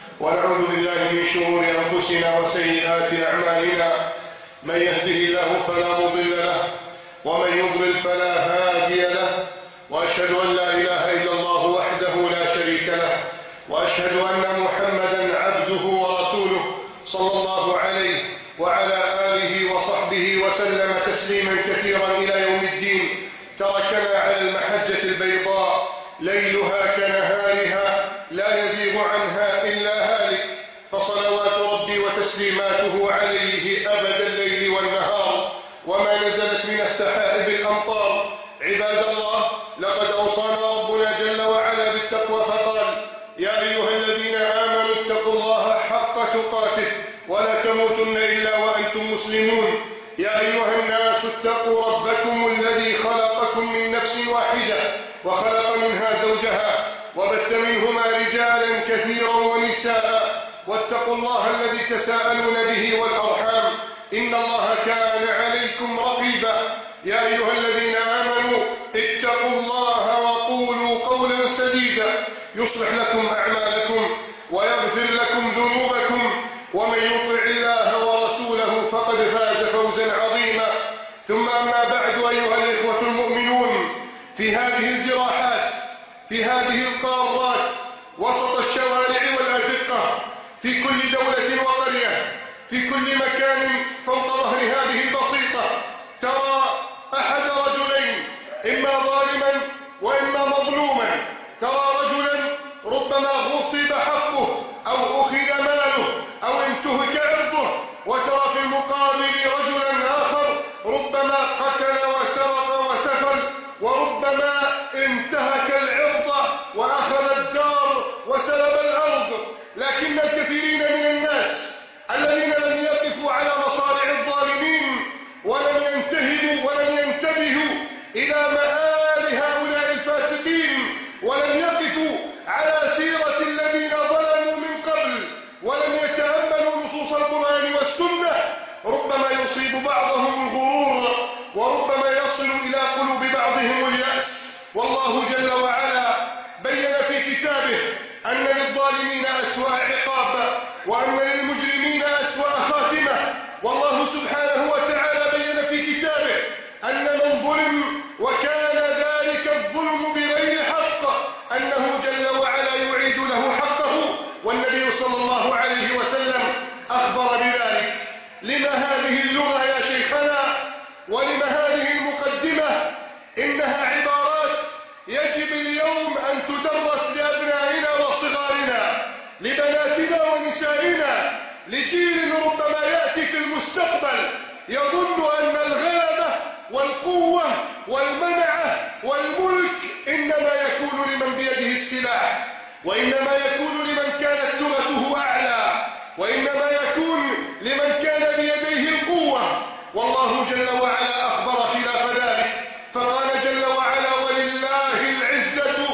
ونعوذ بالله من شرور أنفسنا وسيئات أعمالنا، من يهده الله فلا مضل له ومن يضلل فلا هادي له، وأشهد أن لا إله إلا الله وحده لا شريك له، وأشهد أن محمدا عبده ورسوله صلى الله عليه وعلى آله وصحبه وسلم تسليما كثيرا إلى يوم الدين. تركنا على المحجة البيضاء ليلها كنهارها لا يزيغ عنها إلا هالك، فصلوات ربي وتسليماته عليه أبد الليل والنهار، وما نزلت من السحائب الأمطار. عباد الله، لقد أوصانا ربنا جل وعلا بالتقوى فقال: يا أيها الذين آمنوا اتقوا الله حق تقاته ولا تموتن إلا وأنتم مسلمون. يا أيها الناس اتقوا ربكم الذي خلقكم من نفس واحدة وخلق منها زوجها وبث منهما رجالا كثيرا ونساء، واتقوا الله الذي تساءلون به والأرحام إن الله كان عليكم رقيبا. يا أيها الذين آمنوا اتقوا الله وقولوا قولا سديدا يصلح لكم أعمالكم ويغفر لكم ذنوبكم، ومن يطع الله ورسوله فقد فاز فوزا عظيما. ثم أما بعد، أيها الإخوة المؤمنون، في هذه الجراحات، في هذه القارات، وسط الشوارع والأزقة، في كل دولة وقرية، في كل مكان فوق ظهر هذه البسيطة، ترى أحد رجلين، إما ظالما وإما مظلوما. ترى رجلا ربما غصب حقه أو أخذ ماله أو انتهك عرضه، وترى في المقابل رجلا آخر ربما قتل وسرق وسفل، وربما انتهك العرض وأخذ الدار وسلب الأرض. لكن الكثيرين من الناس الذين لم يقفوا على مصارع الظالمين ولم ينتبهوا إلى مآل هؤلاء الفاسقين، ولم يقفوا على سيرة الذين ظلموا من قبل، ولم يتأملوا نصوص القرآن والسنة، ربما يصيب بعضهم الغرور، وربما يصل إلى قلوب بعضهم اليأس. والله جل وعلا بين في كتابه أن للظالمين أسوأ عقاب، وأن للمجرمين أسوأ خاتمة. والله سبحانه وتعالى بين في كتابه أن من ظلم وكان ذلك الظلم بغير حق أنه جل وعلا يعيد له حقه، والنبي صلى الله عليه وسلم أخبر بذلك. لما هذه اللغة يا شيخنا؟ ولما هذه المقدمة؟ إنها عبارات يجب اليوم أن تدرس لأبنائنا وصغارنا، لبناتنا ونسائنا، لجيل ربما يأتي في المستقبل يظن أن الغلبة والقوة والمنعة والملك إنما يكون لمن بيده السلاح، وإنما يكون لمن كانت لغته أعلى، وإنما يكون لمن كان بيديه القوة. والله جل وعلا أخبر خلاف ذلك، فقال جل وعلا: ولله العزة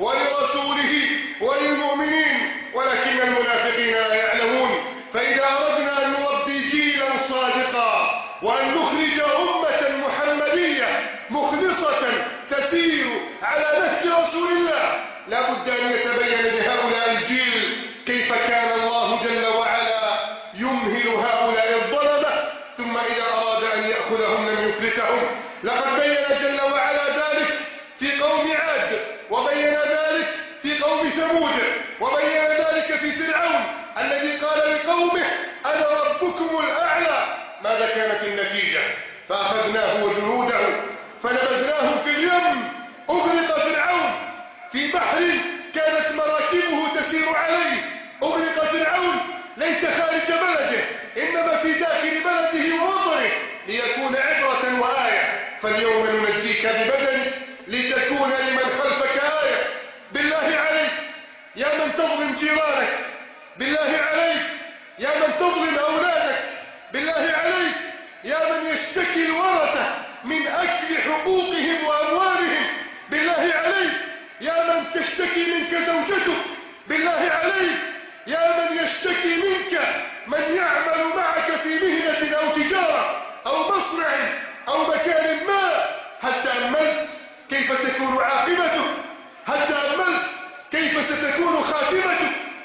ولرسوله وللمؤمنين ولكن المنافقين لا يعلمون. فإذا أردنا أن نربي جيلا صادقا وأن نخرج أمة محمدية مخلصة تسير على نهج رسول الله، لا بد أن يتبين لهؤلاء الجيل كيف كان الله جل وعلا يمهل هؤلاء الظلمة، ثم إذا أراد أن يأخذهم لم يفلتهم. لقد بين جل وعلا ذلك في قوم عاد، وبين ذلك في قوم ثمود، وبين ذلك في فرعون الذي قال لقومه: أنا ربكم الأعلى. ماذا كانت النتيجة؟ فأخذناه وجنوده فنبذناهم في اليم. أغرق فرعون في بحر كانت مراكبه تسير عليه. أغرق فرعون ليس خارج بلده، إنما في داخل بلده ووطنه، ليكون عبرة وآية. فاليوم ننجيك ببدنك لتكون لمن خلفك آية. بالله عليك يا من تظلم جيرانك، بالله عليك يا من تظلم أولادك، بالله عليك يا من يشتكي الورثة من أكل حقوقهم وأموالهم، بالله عليك يا من تشتكي منك زوجتك، بالله عليك يا من يشتكي منك من يعمل معك في مهنة أو تجارة أو مصنع أو مكان ما. هل تأملت كيف تكون عاقبته؟ هل تأملت كيف ستكون خاتمته؟ هل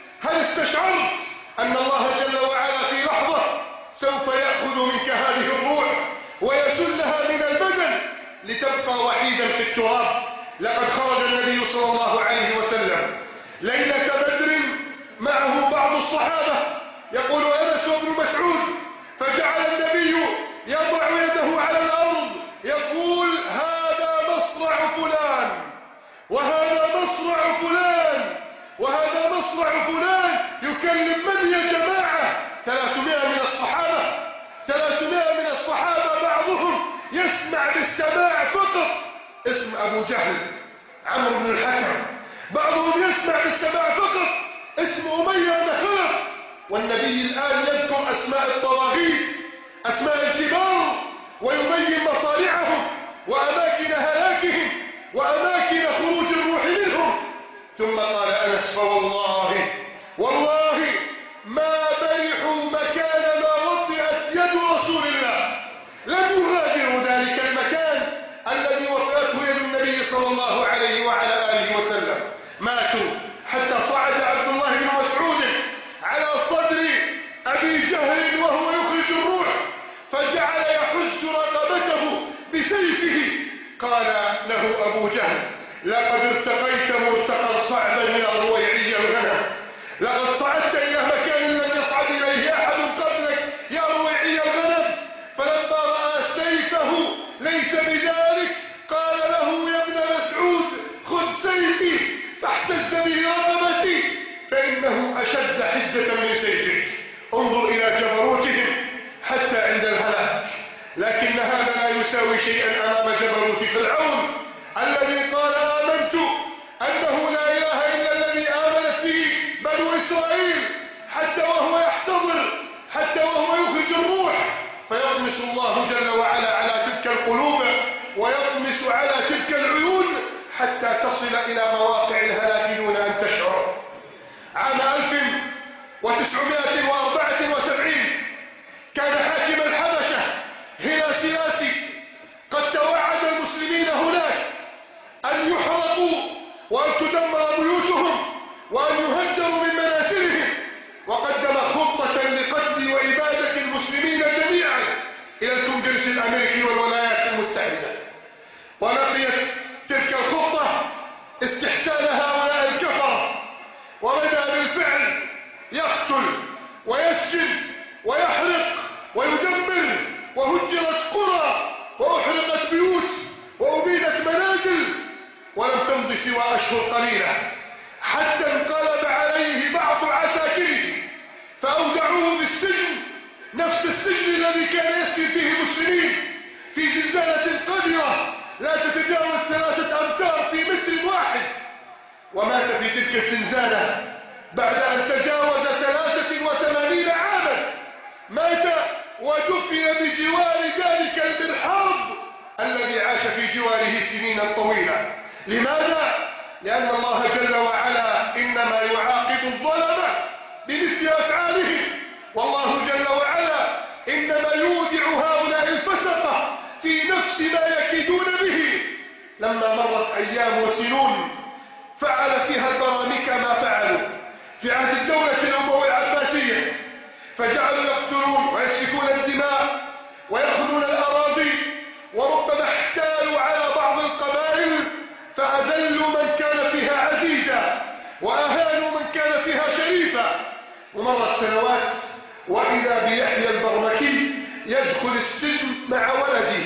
استشعرت أن الله جل وعلا في لحظة سوف يأخذ منك هذه الروح ويسلها من البدن لتبقى وحيدا في التراب. لقد خرج النبي صلى الله عليه وسلم ليلة بدر معه بعض الصحابة، يقول أنس بن مسعود: فجعل النبي يضع يده على الأرض يقول: هذا مصرع فلان وهذا مصرع فلان وهذا مصرع فلان. يكلم من يا جماعة؟ 300 من الصحابة، 300 من الصحابة بعضهم يسمع بالسماع فقط اسم أبو جهل عمرو بن الحكم، بعضهم يسمع بالسماع فقط اسم أمية بن خلف. والنبي الآن يذكر أسماء الطواغيت، أسماء الكبار، ويبين مصارعهم وأماكن هلاكهم وأماكن خروج الروح منهم. ثم قال أنس: فوالله ما برحوا مكان ما وطئت يد رسول الله، لم يغادروا ذلك المكان الذي وطئته يد النبي صلى الله عليه وعلى آله وسلم. ماتوا حتى صعد عبد الله بن مسعود على صدر أبي جهل وهو يخرج الروح، فجعل يحز رقبته بسيفه. قال له أبو جهل: لقد ارتقيت مرتقا صعبا يا رويعي الغنم، لقد صعدت إلى مكان لم يصعد إليه أحد قبلك يا رويعي الغنم. فلما رأى سيفه ليس بذلك قال له: يا ابن مسعود، خذ سيفي فاحتز به رقبتي فإنه أشد حدة من سيفك. انظر إلى جبروتهم حتى عند الهلاك. لكن هذا لا يساوي شيئا أمام جبروت فرعون الذي قال: آمنت أنه لا إله إلا الذي آمنت به بنو إسرائيل، حتى وهو يحتضر، حتى وهو يخرج الروح، فيطمس الله جل وعلا على تلك القلوب ويطمس على تلك العيون حتى تصل إلى مواقع الهلاك دون أن تشعر. عام 1974 كان حاكم الحبشة هيلاسياسي قد توعد المسلمين هناك أن يحرقوا وأن تدمر بيوتهم وأن يهجروا من منازلهم، وقدم خطة لقتل وإبادة المسلمين جميعا إلى الكونغرس الأمريكي والولايات المتحدة. ولقيت تلك الخطة استحسان هؤلاء الكفرة، وبدأ بالفعل يقتل ويسجن ويحرق ويدمر، وهجرت قرى وأحرقت بيوت وأبيدت منازل، ولم تمض سوى أشهر قليلة حتى انقلب عليه بعض عساكره فأودعوه بالسجن، نفس السجن الذي كان يسكن فيه المسلمين في زنزانة قذرة لا تتجاوز 3 أمتار في متر واحد. ومات في تلك الزنزانة بعد أن تجاوز 83 عاما. مات ودفن بجوار ذلك المرحاض الذي عاش في جواره سنين طويلة. لماذا؟ لأن الله جل وعلا إنما يعاقب الظلمة بمثل أفعالهم، والله جل وعلا إنما يودع هؤلاء الفسقة في نفس ما يكيدون به. لما مرت أيام وسنون فعل فيها البرامكة ما فعلوا في عهد الدولة الأموية العباسية، فجعلوا يقتلون ويسفكون الدماء ويأخذون الأراضي، وربما احتالوا على بعض القبائل فأذلوا من كان فيها عزيزا وأهانوا من كان فيها شريفا. ومرت سنوات وإذا بيحيى البرمكي يدخل السجن مع ولده،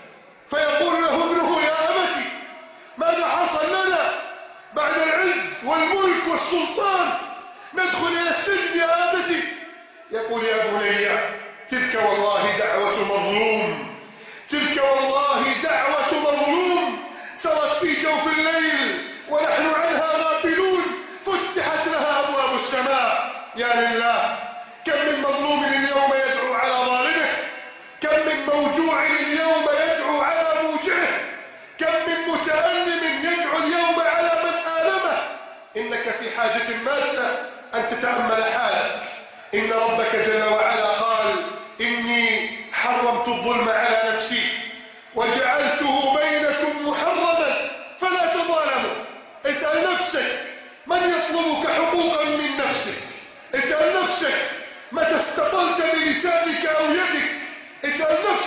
فيقول له ابنه: يا أبتي، ماذا حصل لنا بعد العز والملك والسلطان ندخل إلى السجن يا أبتي؟ يقول: يا بني، تلك والله دعوة مظلوم، تلك والله دعوة مظلوم سرت في جوف الليل ونحن عنها غافلون، فتحت لها أبواب السماء. يا لله، كم من مظلوم اليوم يدعو على ظالمه، كم من موجوع اليوم يدعو على موجعه، كم من متألم يدعو اليوم على من آلمه. إنك في حاجة ماسة أن تتأمل حالك. إن ربك جل وعلا قال: إني حرمت الظلم على نفسي وجعلته بينكم محرما فلا تظالموا. اسأل نفسك: من يطلبك حقوقا من نفسك؟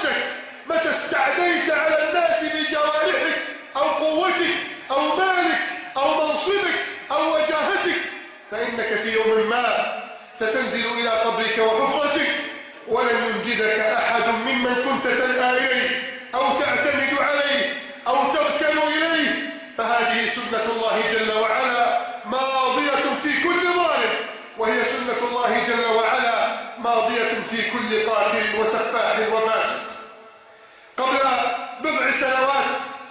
نفسك، متى استعديت على الناس بجوارحك أو قوتك أو مالك أو منصبك أو وجاهتك، فإنك في يوم ما ستنزل إلى قبرك وحفرتك، ولن ينجدك أحد ممن كنت تلقى إليه أو تعتمد عليه أو تركن إليه. فهذه سنة الله جل وعلا ماضية في كل ظالم، وهي سنة الله جل وعلا ماضية في كل قاتل وسفاح وفاسق. قبل بضع سنوات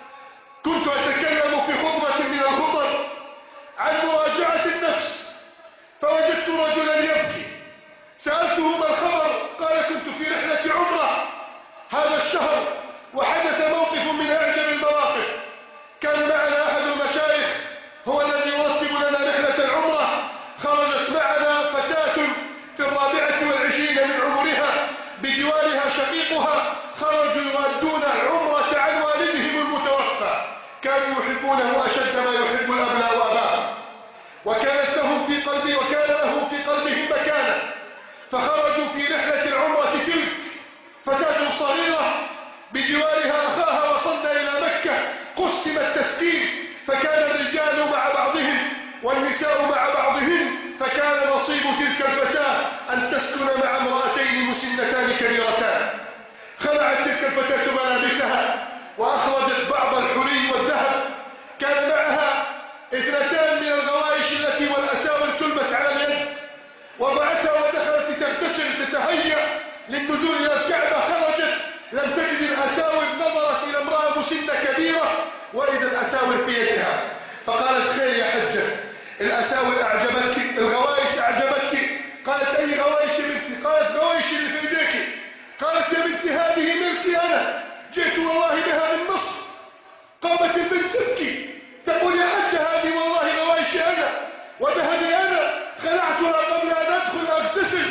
كنت أتكلم في خطبة من الخطب عن مراجعة النفس، فوجدت رجلا يبكي. سألته ما الخبر؟ قال كنت في رحلة عمرة هذا الشهر، وحدث موقف من أعجب المواقف. كان معنا أحد المشايخ هو الذي يرتب لنا رحلة العمرة. خرجت معنا فتاة في 24 من عمرها، بجوارها شقيقها، خرجوا يؤدون العمرة عن والدهم المتوفى. كانوا يحبونه أشد ما يحب الأبناء وأباهم، وكان له في قلبهم مكانة. فخرجوا في رحلة العمرة تلك فتاة صغيرة بجوارها أخاها. وصلنا إلى مكة، قسم التسكين، فكان الرجال مع بعضهم والنساء مع بعضهم، فكان نصيب تلك الفتاة أن تسكن مع امرأتين مسنتان كبيرتان. خلعت تلك الفتاة ملابسها وأخرجت بعض الحلي والذهب. كان معها 2 من الغوائش التي والأساور تلبس على اليد. وضعتها ودخلت تغتسل تتهيأ للنزول إلى الكعبة. خرجت لم تجد الأساور، نظرت إلى امرأة مسنة كبيرة وإذا الأساور في يدها، فقالت خير يا حجة، الأساور أعجبتك؟ الغوائش أعجبتك؟ قالت أي غوائش يا بنتي؟ قالت غوائش اللي في يديك. قالت يا بنتي هذه ملكي أنا، جئت والله بها من مصر. قامت البنت تبكي تقول يا حجة هذه والله غوائشي أنا وذهبي أنا، خلعتها قبل أن أدخل أغتسل.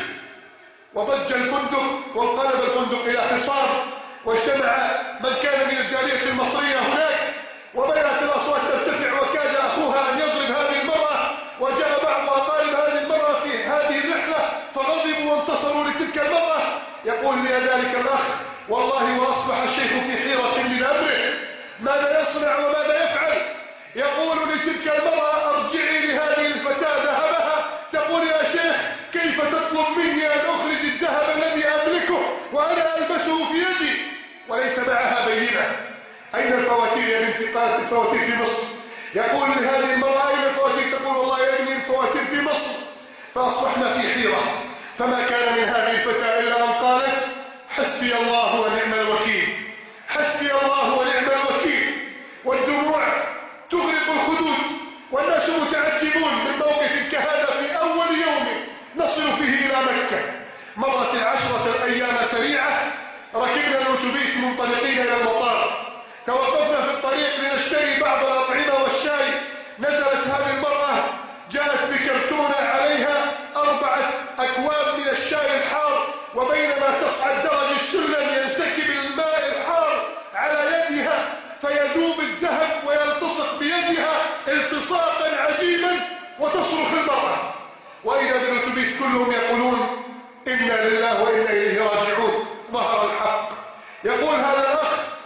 وضج الفندق وانقلب الفندق إلى حصار، واجتمع من كان من الجالية المصرية هناك، وبدأت الأصوات ترتفع، وكاد أخوها أن يضرب هذه المرأة. وجاء بعض أقارب هذه المرأة في هذه الرحلة فغضبوا وانتصروا لتلك المرأة. يقول لي ذلك الأخ والله وأصبح الشيخ في حيرة من أمره، ماذا يصنع وماذا يفعل؟ يقول لتلك المرأة ارجعي لهذه الفتاة ذهبها. تقول يا شيخ كيف تطلب مني أن أخرج الذهب الذي أملكه وأنا ألبسه في يدي وليس معها بينة؟ أين الفواتير يا بنتي؟ قالت الفواتير في مصر. يقول لهذه المرأة أين الفواتير؟ تقول والله يا ابني الفواتير في مصر. فأصبحنا في حيرة. فما كان من هذه الفتاة إلا أن قالت حسبي الله ونعم الوكيل، حسبي الله ونعم الوكيل. والدموع تغرق الخدود والناس متعجبون من موقف كهذا في أول يوم نصل فيه إلى مكة. مرت 10 الأيام سريعة. ركبنا الأتوبيس منطلقين إلى المطار. توقفنا في الطريق لنشتري بعض الأطعمة والشاي. نزلت هذه المرأة، جاءت بكرتونة عليها 4 أكواب من الشاي الحار، وبينما تصعد درج السلم ينسكب الماء الحار على يدها فيذوب الذهب ويلتصق بيدها التصاقا عجيبا وتصرخ المرأة. وإذا بالأتوبيس كلهم يقولون إنا لله وإنا إليه راجعون. ظهر الحق. يقول هذا الأخ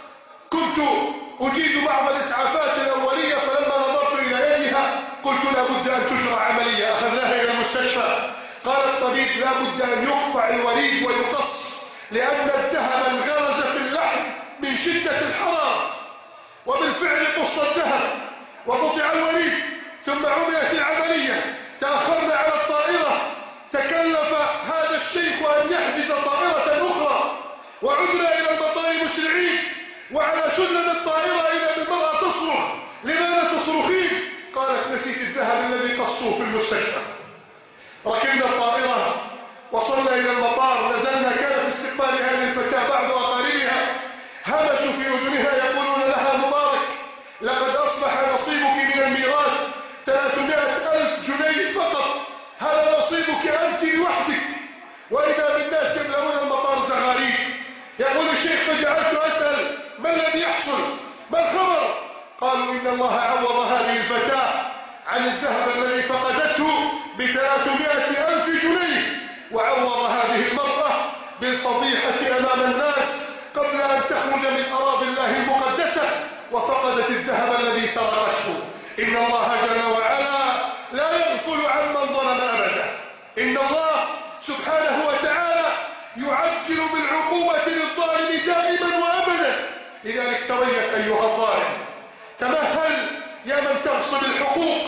كنت أجيد بعض الإسعافات الأولية، فلما نظرت إلى يدها قلت لا بد أن تجرى عملية. أخذناها إلى المستشفى. قال الطبيب لا بد أن يقطع الوريد ويقص، لأن الذهب انغرز في اللحم من شدة الحرارة. وبالفعل قص الذهب وقطع الوريد، ثم عملت العملية. تأخرنا على الطائرة. تكلف هذا الشيخ أن يحجز طائرة أخرى، وعدنا إلى المطار مسرعين. وعلى سلم الطائرة إذا بالمرأة تصرخ لماذا تصرخين؟ قالت نسيت الذهب الذي قصوه في المستشفى. ركبنا الطائرة وصلنا إلى المطار. نزلنا. كان في استقبال هذه الفتاة بعض أقاربها همسوا في أذنها يقولون لها مبارك لقد أصبح نصيبك من الميراث 300,000 جنيه فقط، هذا نصيبك أنت لوحدك. وإذا بالناس يملؤون المطار زغاريد. يقول الشيخ فجعلت أسأل ما الذي يحصل؟ ما الخبر؟ قالوا إن الله عوض هذه الفتاة عن الذهب الذي فقدته ب300,000 جنيه، وعوض هذه المرأة بالفضيحة أمام الناس قبل قبل أن تخرج من أراضي الله المقدسة وفقدت الذهب الذي سرقته. إن الله جل وعلا لا يغفل عمن ظلم أبدا. إن الله سبحانه وتعالى يعجل بالعقوبة للظالم دائما وأبدا. لذلك تريث أيها الظالم، تمهل يا من تغصب الحقوق،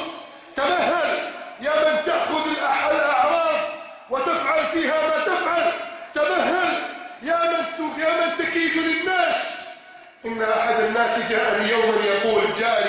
تمهل يا من تأخذ الأعراض وتفعل فيها ما تفعل، تمهل يا من تكيد للناس. إن أحد الناس جاءني يوما يقول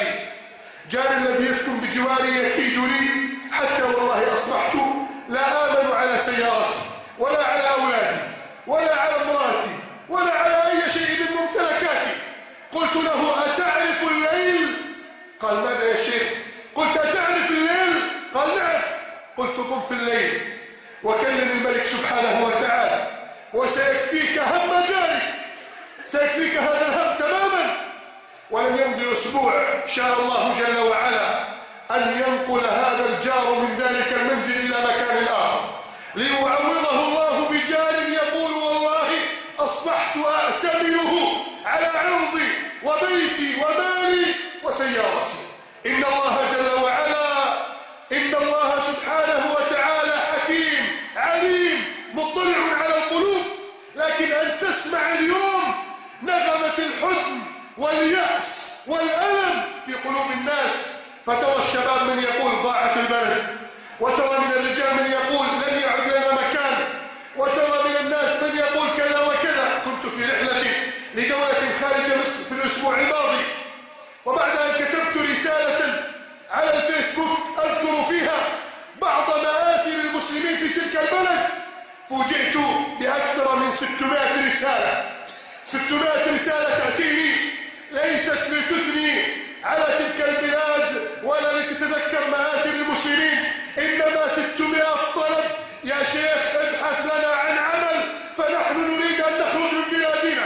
جاري الذي يسكن بجواري يكيد لي حتى والله أصبحت لا آمن على سيارتي ولا على أولادي ولا على امرأتي ولا على أي شيء من ممتلكاتي. قلت له أتعرف الليل؟ قال ماذا يا شيخ؟ قلت أتعرف الليل؟ قال نعم. قلت قم في الليل وكلم الملك سبحانه وتعالى وسيكفيك هم ذلك، سيكفيك هذا الهم تماما. ولم يمضي أسبوع شاء الله جل وعلا أن ينقل هذا الجار من ذلك المنزل إلى مكان آخر ليعوضه الله بجار يقول والله أصبحت أأتمنه على عرضي وبيتي ومالي وسيارتي. إن الله جل وعلا، إن الله سبحانه وتعالى حكيم عليم مطلع على القلوب. لكن أن تسمع اليوم نغمة الحزن واليأس والألم في قلوب الناس، فترى الشباب من يقول ضاعت البلد، وترى من الرجال من يقول لن يعد لنا مكان، وترى من الناس من يقول كذا وكذا. كنت في رحلة لدولة خارج مصر في الأسبوع الماضي، وبعد أن كتبت رسالة على الفيسبوك أذكر فيها بعض مآثر المسلمين في تلك البلد، فوجئت بأكثر من 600 رسالة، 600 رسالة تأتيني ليست لتثني على تلك البلاد ولا لتتذكر مآثر المسلمين، إنما 600 طلب يا شيخ ابحث لنا عن عمل فنحن نريد أن نخرج من بلادنا.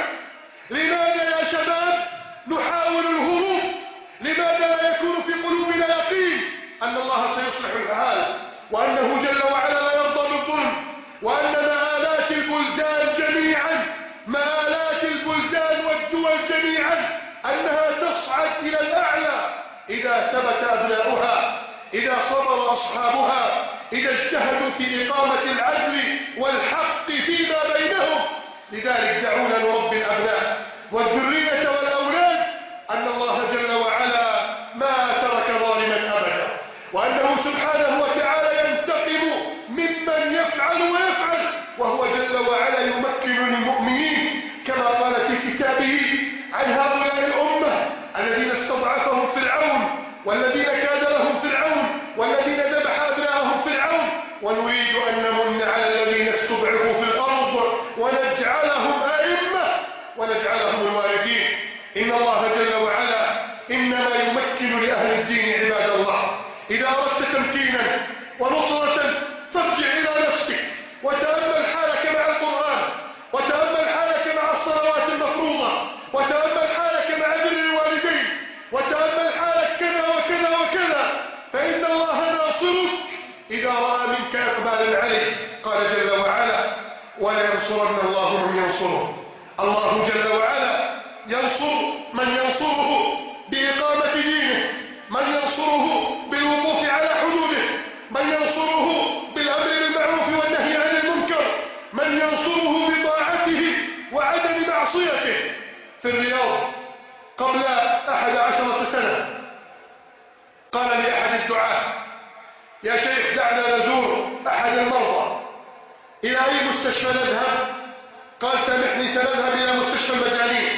لماذا يا شباب نحاول الهروب؟ لماذا لا يكون في قلوبنا يقين أن الله سيصلح الحال، وأنه جل وعلا لا يرضى بالظلم، وأن مآلات البلدان جميعا، مآلات البلدان والدول جميعا أنها تصعد إلى الأعلى إذا ثبت أبناؤها، إذا صبر أصحابها، إذا اجتهدوا في إقامة العدل والحق فيما بينهم. لذلك دعونا نربي الأبناء والذرية والأولاد أن الله جل وعلا ما ترك ظالما أبدا، وأنه سبحانه وتعالى ينتقم ممن يفعل ويفعل، وهو جل وعلا يمكن للمؤمنين كما قال في كتابه عن هؤلاء الأمة الذين استضعفهم فرعون، والذين كاد لهم فرعون، والذين ذبح أبناءهم فرعون. ونريد أن نمن على الذين استضعفوا في الأرض ونجعلهم أئمة ونجعلهم الوارثين. إن الله جل وعلا إنما يمكن لأهل الدين عباد الله. إذا أردت تمكينا ونصرة فارجع إلى نفسك وتأمل حالك مع القرآن، وتأمل حالك مع الصلوات المفروضة، وتأمل حالك مع بر الوالدين، وتأمل حالك كذا وكذا وكذا، فإن الله ناصرك إذا رأى منك إقبالا عليه. قال جل وعلا ولينصرن الله من ينصره. الله جل وعلا ينصر من ينصره بإقامة دينه، من ينصره بالوقوف على حدوده، من ينصره بالأمر بالمعروف والنهي عن المنكر، من ينصره بطاعته وعدم معصيته. في الرياض قبل 11 سنة قال لي أحد الدعاة يا شيخ دعنا نزور أحد المرضى، إلى أي مستشفى نذهب؟ قال سامحني سنذهب إلى مستشفى المجانين.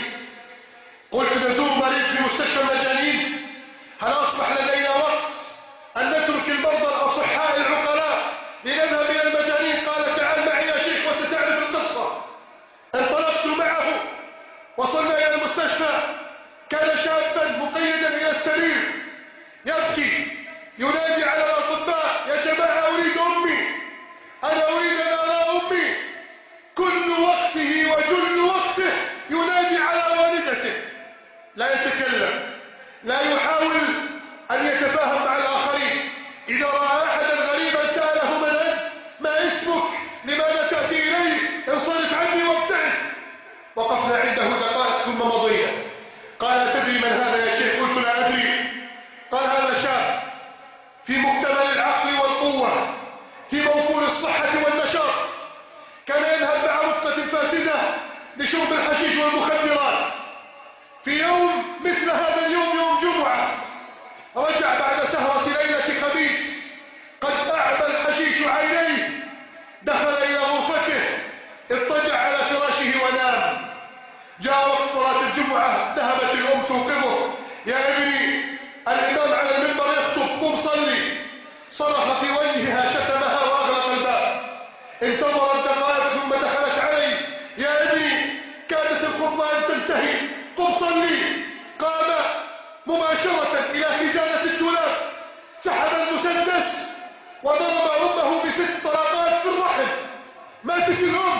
قلت نزور مريض في مستشفى المجانين؟ هل أصبح لدينا وقت أن نترك المرضى الأصحاء العقلاء لنذهب إلى المجانين؟ قال تعال معي يا شيخ وستعرف القصة. انطلقت معه، وصلنا إلى المستشفى، كان شابا مقيدا إلى السرير يبكي ينادي على الأطباء يا جماعة أريد أمي، أنا أريد أن أرى أمي. كل وقته وجل وقته ينادي على والدته، لا يتكلم، لا يحاول أن يتفاهم مع الآخرين. إذا رأى أحدا غريبا سأله من أنت؟ ما اسمك؟ لماذا تأتي إلي؟ انصرف عني وابتعد. وقفنا عنده لشرب الحشيش والمخدرات في يوم مثل هذا اليوم، يوم جمعة، رجع بعد سهرة ليلة خميس قد أعمى الحشيش عينيه، دخل إلى غرفته، اضطجع على فراشه ونام. جاء وقت صلاة الجمعة، ذهبت الأم توقظه: يا ابني الإمام على المنبر يخطب، قم صلي. صرخ في وجهها، شتمها وأغلق الباب. انتظرت دقائق ثم دخلت عليه: يا ابني كادت الخطبة أن تنتهي، قم صلي. قام مباشرة إلى خزانة الدولاب، سحب المسدس وضرب أمه ب6 طلقات في الرحم. ماتت الأم،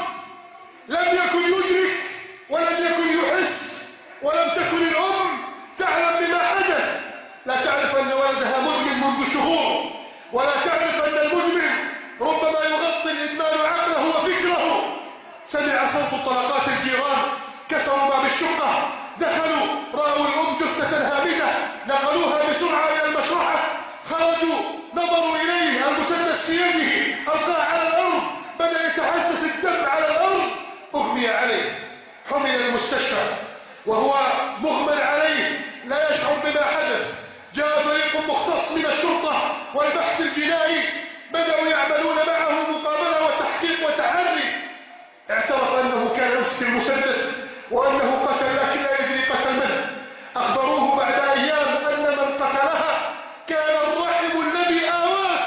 لم يكن يدرك ولم يكن يحس، ولم تكن الأم تعلم بما حدث. لا تعرف أن ولدها مدمن منذ شهور، ولا تعرف أن المدمن ربما يغطي الإدمان عقله وفكره. سمع صوت طلقات الجيران، كسروا باب الشقة، دخلوا، رأوا الأم جثة هامدة، نقلوها بسرعة إلى المشرحة، خرجوا، نظروا إليه، المسدس في يده، ألقاه على الأرض، بدأ يتحسس الدم على الأرض، أغمي عليه، حمل المستشفى وهو مغمى عليه لا يشعر بما حدث. جاء فريق مختص من الشرطة والبحث الجنائي، بدأوا يعملون معه مقابلة وتحقيق وتحري. اعترف أنه كان يمسك المسدس وأنه قتل، لكن لا يدري قتل من. أخبروه بعد أيام أن من قتلها كان الرحم الذي آواه.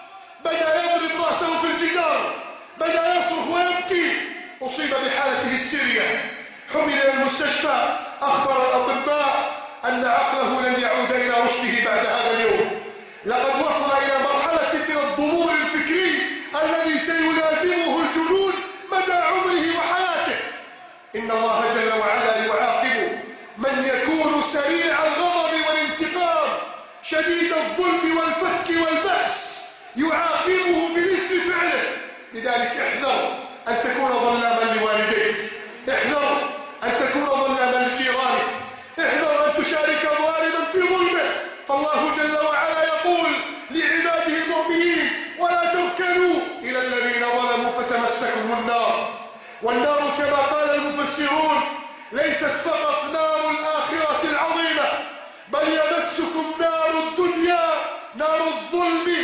بدأ يضرب رأسه في الجدار، بدأ يصرخ ويبكي، أصيب بحالته السيرية، حمل إلى المستشفى. أخبر الأطباء أن عقله لن يعود إلى رشده بعد هذا اليوم. لقد وصل إلى مرحلة من الضمور الفكري الذي سيلازمه الجنون مدى عمره وحياته. إن الله جل وعلا يعاقب من يكون سريع الغضب والانتقام، شديد الظلم والفك والبأس، يعاقبه بمثل فعله. لذلك احذر أن تكون ظلاما لوالديك، احذر أن تكون ظلاما لجيرانك، احذر أن تشارك ظالما في ظلمه. فالله جل وعلا يقول لعباده المؤمنين: ولا تركنوا إلى الذين ظلموا فتمسكهم النار. والنار كما قال المفسرون ليست فقط نار الآخرة العظيمة، بل يمسكم نار الدنيا، نار الظلم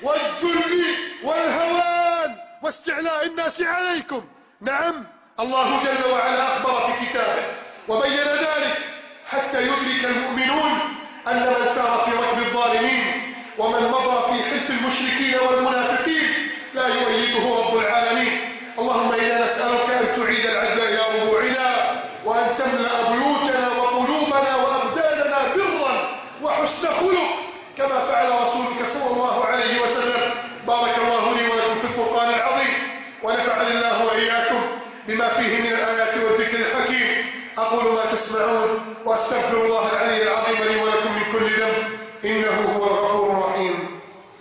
والذل والهوان واستعلاء الناس عليكم. نعم، الله جل وعلا أخبر في كتابه وبين ذلك حتى يدرك المؤمنون أن من سار في ركب الظالمين ومن مضى في حلف المشركين والمنافقين لا يؤيده رب العالمين. اللهم إنا نسألك أن تعيد العدل إلى ربوعنا، وأن تملأ بيوتنا وقلوبنا وأبداننا برا وحسن خلق كما فعل رسولك صلى الله عليه وسلم. بارك الله لي ولكم في القرآن العظيم، ونفعني الله وإياكم بما فيه من الآيات والذكر الحكيم. أقول ما تسمعون وأستغفر الله العلي العظيم لي ولكم من كل ذنب، إنه هو الغفور الرحيم.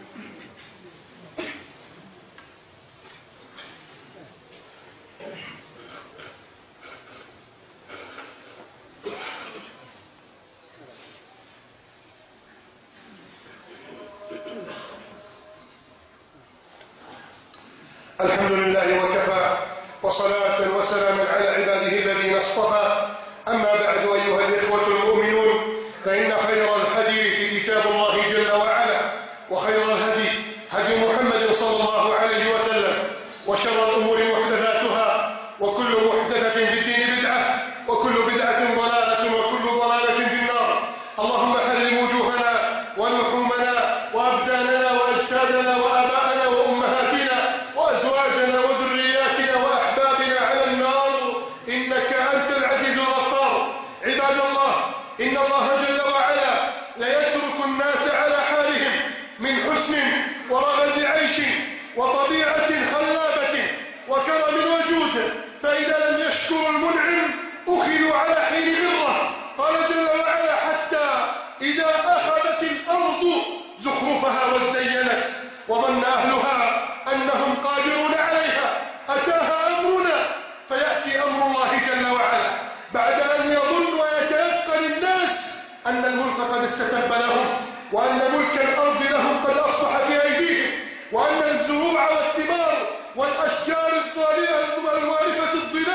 الحمد لله وكفى، وصلاة وسلاما على عباده الذين اصطفى. أما بعد، أيها الإخوة المؤمنون، فإن خير الحديث كتاب الله جل وعلا، وخير الهدي هدي محمد صلى الله عليه وسلم، وشر الأمور محدثاتها، وكل محدثة في الدين بدعة، وكل بدعة ضلالة، وكل ضلالة في النار. اللهم حرم وجوهنا ولحومنا وأبداننا وأجسادنا وآباءنا وأمهاتنا وأزواجنا وذرياتنا وأحبابنا على النار، إنك أنت العزيز الغفار. عباد الله، إن الله جل وعلا ليترك الناس على حالهم من حسن ورغد عيش وطبيعة خلابة وكرم وجود، فإذا لم يشكروا المنعم أخذوا على حين غرة. قال جل وعلا: حتى إذا أخذت الأرض زخرفها وزينت وظن أهلها أنهم قادرون عليها أتاها أمرنا. فيأتي أمر الله جل وعلا بعد أن يظن ويتيقن الناس أن الملك قد استتب لهم، وأن ملك الأرض لهم قد أصبح في أيديهم، وأن الزروع والثمار والأشجار الوارفة الظلال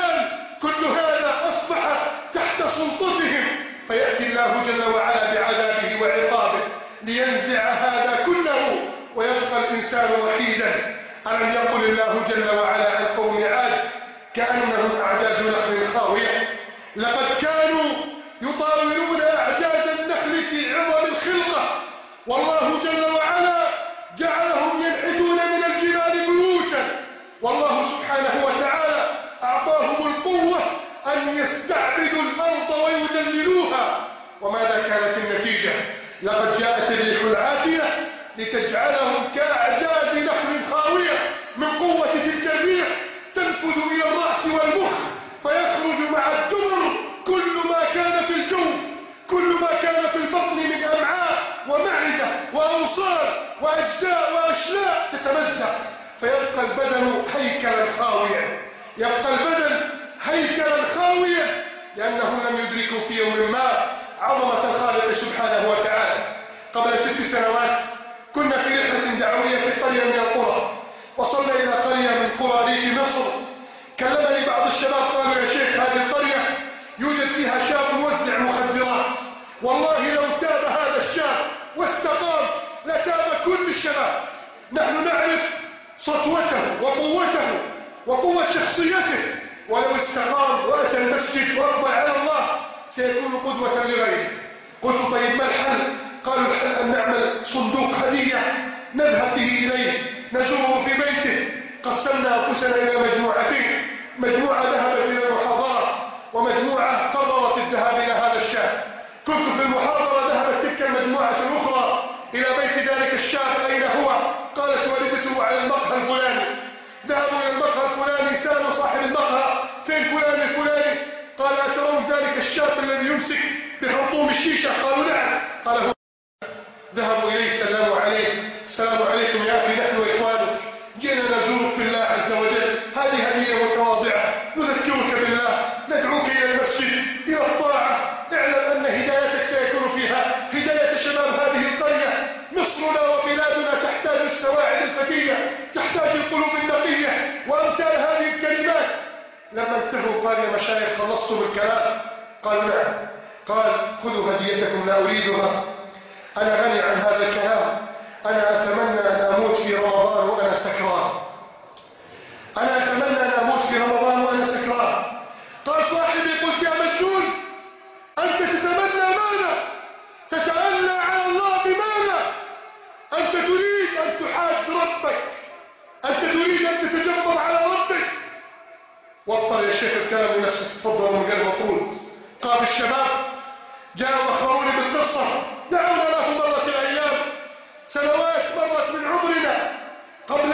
الله جل وعلا بعذابه وعقابه لينزع هذا كله ويبقى الإنسان وحيدا. ألم يقل الله جل وعلا عن قوم عاد كأنهم أعجاز نخل خاوية؟ لقد كانوا يطاولون أعجاز النخل في عظم الخلقة، والله جل وعلا جعلهم ينحتون من الجبال بيوتا، والله سبحانه وتعالى أعطاهم القوة أن يستعبدوا الأرض ويذللوها. وماذا كانت النتيجة؟ لقد جاءت الريح العاتية لتجعلهم كأعجاز نخل خاوية من قوة تلك الريح، تنفذ إلى الرأس والمخ فيخرج مع الدمر كل ما كان في الجوف، كل ما كان في البطن من أمعاء ومعدة وأوصال وأجزاء وأشلاء تتمزق، فيبقى البدن هيكلا خاويا، يبقى البدن هيكلا خاويا، لأنهم لم يدركوا في يوم ما عظمة الخالق سبحانه وتعالى. قبل 6 سنوات كنا في رحلة دعوية في قرية من القرى، وصلنا إلى قرية من قرى ريف مصر. كلمني بعض الشباب قالوا يا شيخ هذه القرية يوجد فيها شاب موزع مخدرات، والله لو تاب هذا الشاب واستقام لتاب كل الشباب. نحن نعرف سطوته وقوته وقوة شخصيته، ولو استقام وأتى المسجد وأقبل على الله سيكون قدوة لغيره. قلت طيب ما الحل؟ قالوا الحل أن نعمل صندوق هدية نذهب به إليه نزوره في بيته. قسمنا أنفسنا إلى مجموعتين، مجموعة ذهبت إلى المحاضرة ومجموعة قررت الذهاب إلى هذا الشاب. كنت في المحاضرة، ذهبت تلك المجموعة الأخرى إلى بيت ذلك الشاب. أين هو؟ قالت والدته على المقهى الفلاني. ذهبوا إلى المقهى الفلاني، سألوا صاحب المقهى فين فلان الفلاني؟ قال أترون ذلك الشاب الذي يمسك بخرطوم الشيشة؟ قالوا نعم. قال هو. ذهبوا إليه سلموا عليه، السلام عليكم يا أخي نحن إخوانك جئنا نزورك في الله عز وجل، هذه هدية متواضعة نذكرك بالله، ندعوك إلى المسجد إلى الطاعة، اعلم أن هدايتك سيكون فيها هداية شباب هذه القرية. مصرنا وبلادنا تحتاج السواعد الفتية، تحتاج القلوب النقية وأمثال هذه الكلمات. لما انتهوا قال يا مشايخ خلصتم الكلام؟ قالوا نعم. قال خذوا هديتكم لا أريدها، أنا غني عن هذا الكلام، أنا أتمنى أن أموت في رمضان وأنا سكران، أنا أتمنى أن أموت في رمضان وأنا سكران. قال صاحبي قلت يا مجنون أنت تتمنى ماذا؟ تتألى على الله بماذا؟ أنت تريد أن تحاد ربك، أنت تريد أن تتجبر على ربك. وفر يا شيخ الكلام لنفسك، تفضل من غير مطرود. قام الشباب جاءوا أخبروني بالقصة، دعونا له مرت الأيام، سنوات مرت من عمرنا. قبل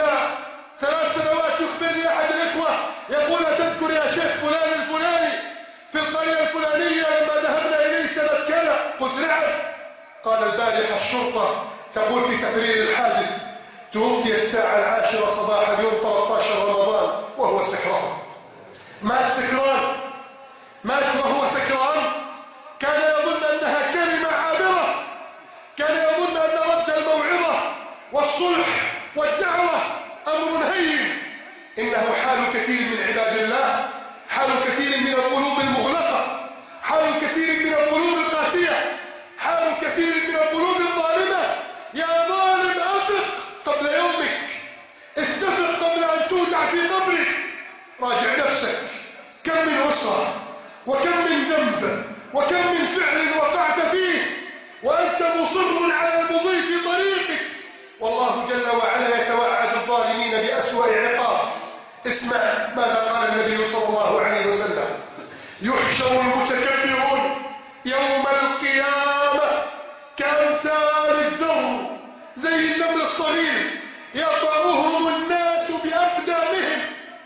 3 سنوات يخبرني أحد الإخوة يقول تذكر يا شيخ فلان الفلاني في القرية الفلانية لما ذهبنا إليه سنة كذا؟ قلت نعم. قال البارحة الشرطة تقول في تقرير الحادث توفي الساعة 10 صباحا يوم 13 رمضان وهو سكران. مات سكران، مات وهو سكران. كان يظن أنها كلمة عابرة، كان يظن أن رد الموعظة والصلح والدعوة أمر هين. إنه حال كثير من عباد الله، حال كثير من القلوب المغلقة، حال كثير من القلوب القاسية، حال كثير من القلوب الظالمة. يا ظالم أفق قبل يومك، استفق قبل أن تودع في قبرك. راجع نفسك، كم من أسرة وكم من ذنب وكم من فعل وقعت فيه وأنت مصر على المضي في طريقك، والله جل وعلا يتوعد الظالمين بأسوأ عقاب. اسمع ماذا قال النبي صلى الله عليه وسلم: يحشر المتكبرون يوم القيامة كأمثال الذر زي النمل الصغير يطأهم الناس بأقدامهم.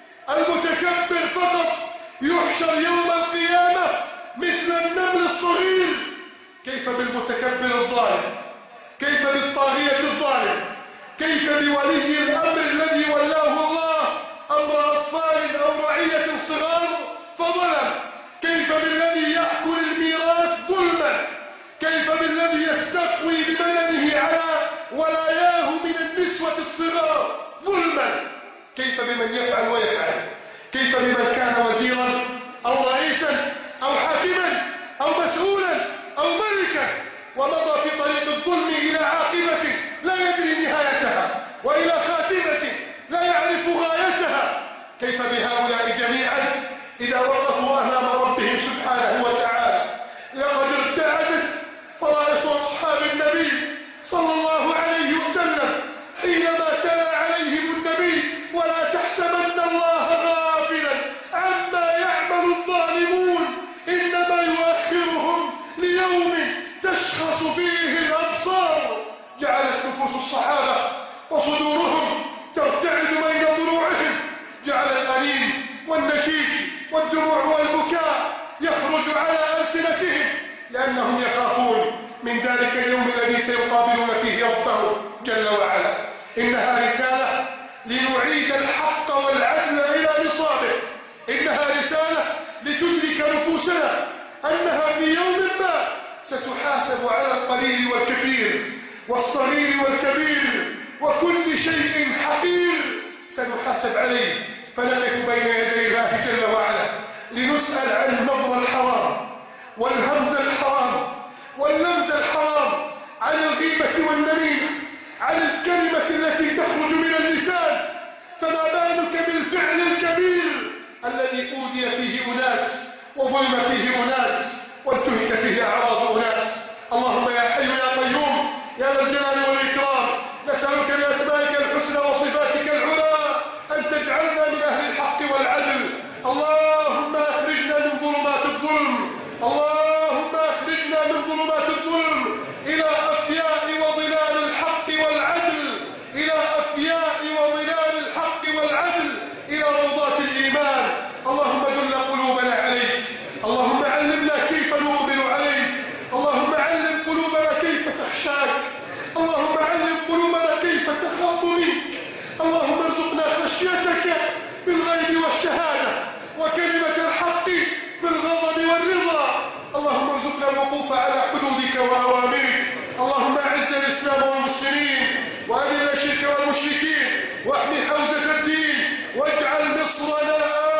المتكبر فقط يحشر يوم القيامة مثل النمل الصغير. كيف بالمتكبر الظالم؟ كيف بالطاغية الظالم؟ كيف بولي الأمر الذي ولاه الله أمر أطفال أو رعية صغار فظلم؟ كيف بالذي يأكل الميراث ظلما؟ كيف بالذي يستقوي ببدنه على ولاياه من النسوة الصغار ظلما؟ كيف بمن يفعل ويفعل؟ كيف بمن كان وزيرا أو رئيسا أو حاكما أو مسؤولا أو ملكا كيف بهؤلاء جميعا إذا وقفوا أمام ربهم سبحانه وتعالى؟ لقد ارتعدت فرائص أصحاب النبي صلى الله عليه وسلم حينما تلا عليهم النبي: ولا تحسبن الله غافلا عما يعمل الظالمون إنما يؤخرهم ليوم تشخص فيه الأبصار. جعلت نفوس الصحابة وصدورهم ترتعد بين ضلوعهم، جعل الأنين والنشيج والدموع والبكاء يخرج على ألسنتهم، لأنهم يخافون من ذلك اليوم الذي سيقابلون فيه ربه جل وعلا. إنها رسالة لنعيد الحق والعدل إلى نصابه، إنها رسالة لتدرك نفوسنا أنها في يوم ما ستحاسب على القليل والكثير والصغير والكبير، وكل شيء حقير سنحاسب عليه، فنقف بين يدي الله جل وعلا لنسأل عن النظر الحرام والهمز الحرام واللمز الحرام، عن الغيبة والنميمة، عن الكلمة التي تخرج من اللسان. فما بالك بالفعل الكبير الذي أوذي فيه أناس وظلم فيه أناس وانتهك فيه أعراض أناس. اللهم يا حي يا قيوم يا ذا الجلال والإكرام، نسألك بأسمائك الحسنى وصفاتك العلى أن تجعلنا من أهل الحق والعدل. اللهم أخرجنا من ظلمات الظلم، اللهم أخرجنا من ظلمات الظلم إلى أفياء وظلال الحق والعدل، إلى أفياء وظلال الحق والعدل، إلى روضات الإيمان. اللهم دل قلوبنا عليك، اللهم علمنا كيف نقبل عليك، اللهم علم قلوبنا كيف تخشاك، اللهم علم قلوبنا كيف تخاف منك. اللهم ارزقنا خشيتك في الغيب والشهادة وكلمة الحق في الغضب والرضا. اللهم ارزقنا الوقوف على حدودك وأوامرك. اللهم أعز الإسلام والمسلمين وأذل الشرك والمشركين واحمي حوزة الدين، واجعل مصرنا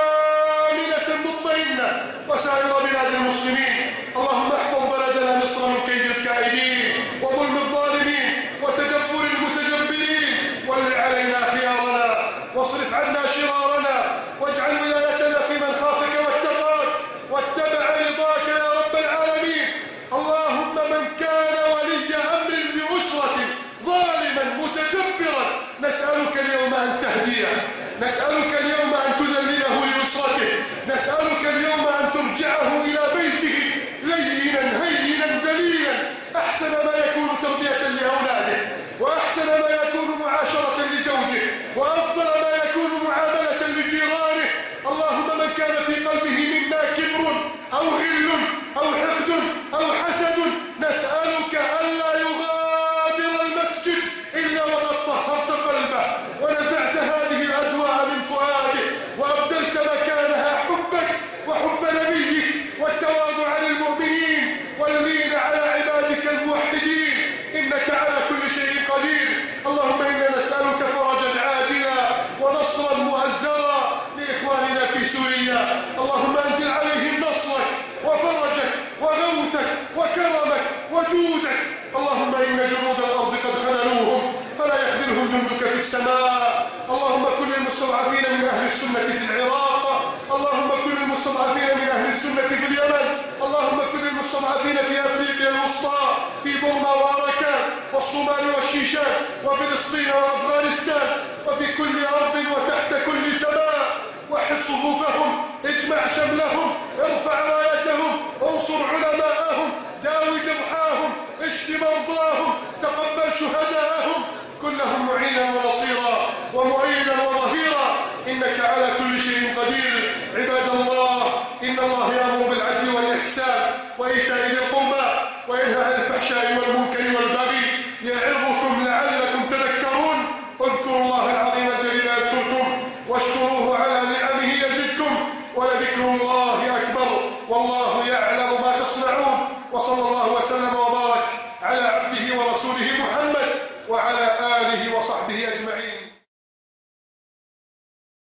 آمنة مطمئنة وسائر بلاد المسلمين. اللهم احفظ بلدنا مصر من كيد الكائدين وظلم الظالمين وتجبر المتجبرين، ول علينا خيارنا واصرف عنا شرارنا، واجعل ولايتنا في من خافك واتقاك واتبع رضاك يا رب العالمين. اللهم من كان ولي أمر بأسرة ظالما متجبرا نسألك اليوم أن تهديه، نسألك اليوم أن تذلله لنصرته، نسألك اليوم أن ترجعه إلى بيته لينا هينا ذليلا، أحسن ما يكون تربية لأولاده، وأحسن ما يكون معاشرة لزوجه، وأفضل ما يكون معاملة لجيرانه. اللهم من كان في قلبه منا كبر أو غل أو حقد أو حسد نسألك ألا يغادر المسجد إلا وقد طهرت قلبه ونزعت هذه الأدواء من فؤاده، وأبدلت مكانها حبك وحب نبيك والتواضع للمؤمنين واللين على عبادك الموحدين، إنك على كل شيء قدير. اللهم إنا نسألك فرجا عاجلا ونصرا مؤزرا لإخواننا في سوريا. اللهم أنزل عليهم نصرك وفرجك وغوثك وكرمك وجودك. اللهم إن جنود الأرض قد خذلوهم فلا يخذلهم جندك في السماء. اللهم كن المستضعفين من أهل السنة في العراق، اللهم كن المستضعفين من أهل السنة في اليمن، اللهم كن المستضعفين في أفريقيا الوسطى في بورما وأراكان والصومال والشيشان وفلسطين وأفغانستان وفي كل أرض وتحت كل سماء. وحد صفوفهم، اجمع شملهم، ارفع رايتهم، انصر علماءهم، داوي جرحاهم، اشف مرضاهم، تقبل شهداءهم، كلهم معينا ونصيرا ومؤيدا وظهيرا، إنك على كل شيء قدير. عباد الله، إن الله يأمر بالعدل والإحسان وإيتاء ذي القربى وينهى عن الفحشاء والمنكر والبغي يعظكم لعلكم تذكرون. اذكروا الله العظيم الجليل يذكركم واشكروه على نعمه يزدكم، ولذكر الله أكبر والله يعلم ما تصنعون. وصلى الله وسلم وبارك على عبده ورسوله محمد وعلى آله وصحبه أجمعين.